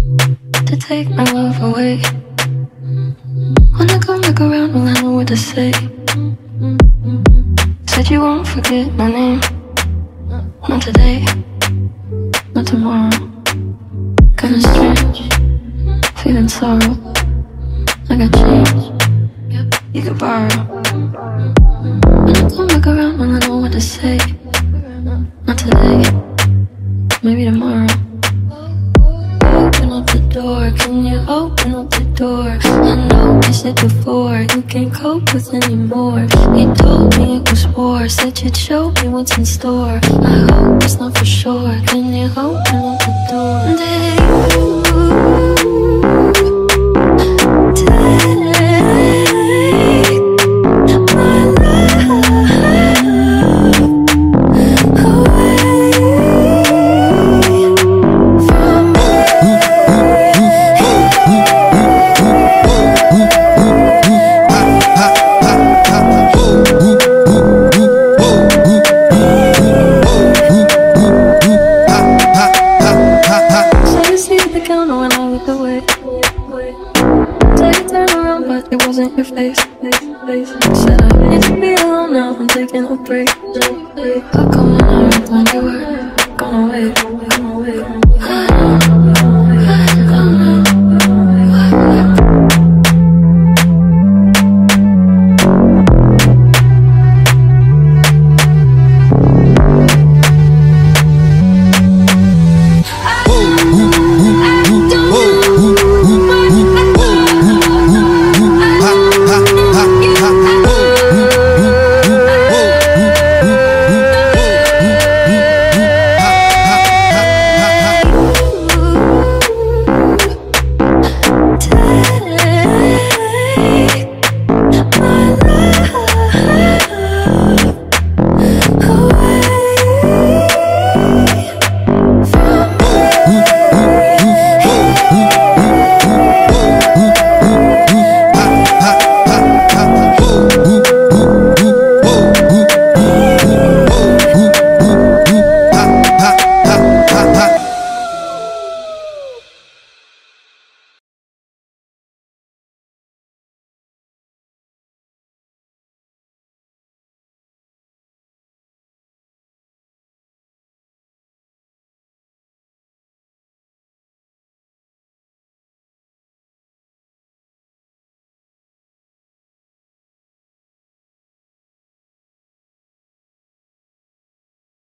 to take my love away. When I come back around, well, I know what to say. Said you won't forget my name. Not today, not tomorrow. Kinda strange, feeling sorrow. I got change, you could borrow. When I come back around, well, I know what to say. Not today, maybe tomorrow. Open up the door, can you open up the door? I know you said before, you can't cope with anymore. You told me it was war, said you'd show me what's in store. I hope it's not for sure, can you open up the door? It wasn't your face. Said I need to be alone now, I'm taking a break.